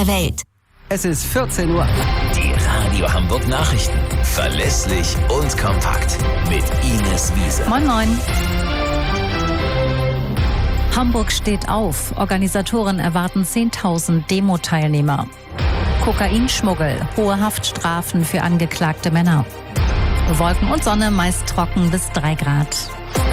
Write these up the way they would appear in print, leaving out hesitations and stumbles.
Deine Welt. Es ist 14 Uhr. Die Radio Hamburg Nachrichten. Verlässlich und kompakt. Mit Ines Wiese. Moin, moin. Hamburg steht auf. Organisatoren erwarten 10.000 Demo-Teilnehmer. Kokainschmuggel. Hohe Haftstrafen für angeklagte Männer. Wolken und Sonne, meist trocken bis 3 Grad.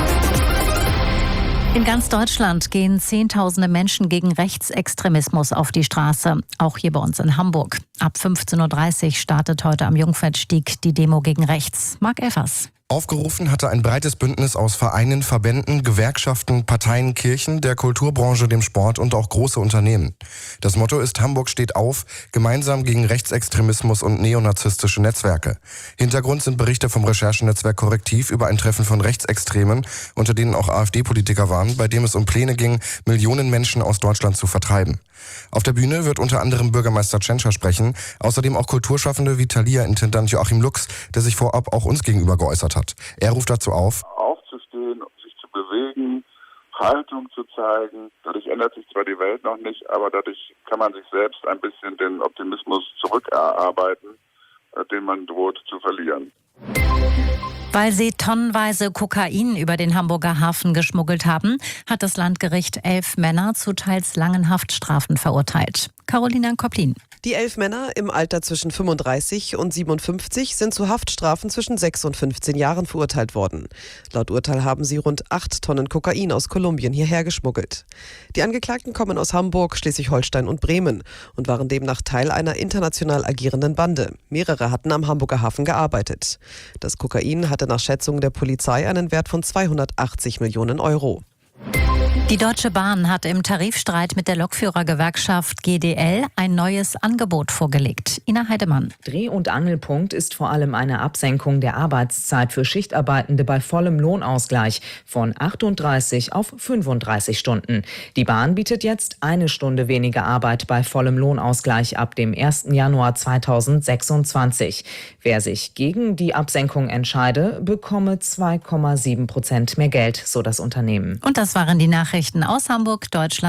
In ganz Deutschland gehen Zehntausende Menschen gegen Rechtsextremismus auf die Straße. Auch hier bei uns in Hamburg. Ab 15.30 Uhr startet heute am Jungfernstieg die Demo gegen rechts. Marc Elfers. Aufgerufen hatte ein breites Bündnis aus Vereinen, Verbänden, Gewerkschaften, Parteien, Kirchen, der Kulturbranche, dem Sport und auch große Unternehmen. Das Motto ist: Hamburg steht auf, gemeinsam gegen Rechtsextremismus und neonazistische Netzwerke. Hintergrund sind Berichte vom Recherchenetzwerk Korrektiv über ein Treffen von Rechtsextremen, unter denen auch AfD-Politiker waren, bei dem es um Pläne ging, Millionen Menschen aus Deutschland zu vertreiben. Auf der Bühne wird unter anderem Bürgermeister Tschentscher sprechen, außerdem auch Kulturschaffende wie Thalia-Intendant Joachim Lux, der sich vorab auch uns gegenüber geäußert hat. Er ruft dazu auf, aufzustehen, sich zu bewegen, Haltung zu zeigen. Dadurch ändert sich zwar die Welt noch nicht, aber dadurch kann man sich selbst ein bisschen den Optimismus zurückerarbeiten, den man droht zu verlieren. Weil sie tonnenweise Kokain über den Hamburger Hafen geschmuggelt haben, hat das Landgericht 11 Männer zu teils langen Haftstrafen verurteilt. Carolina Koplin. Die 11 Männer im Alter zwischen 35 und 57 sind zu Haftstrafen zwischen 6 und 15 Jahren verurteilt worden. Laut Urteil haben sie rund 8 Tonnen Kokain aus Kolumbien hierher geschmuggelt. Die Angeklagten kommen aus Hamburg, Schleswig-Holstein und Bremen und waren demnach Teil einer international agierenden Bande. Mehrere hatten am Hamburger Hafen gearbeitet. Das Kokain hatte nach Schätzungen der Polizei einen Wert von 280 Millionen Euro. Die Deutsche Bahn hat im Tarifstreit mit der Lokführergewerkschaft GDL ein neues Angebot vorgelegt. Ina Heidemann. Dreh- und Angelpunkt ist vor allem eine Absenkung der Arbeitszeit für Schichtarbeitende bei vollem Lohnausgleich von 38 auf 35 Stunden. Die Bahn bietet jetzt 1 Stunde weniger Arbeit bei vollem Lohnausgleich ab dem 1. Januar 2026. Wer sich gegen die Absenkung entscheide, bekomme 2,7% mehr Geld, so das Unternehmen. Und das waren die Nachrichten aus Hamburg, Deutschland.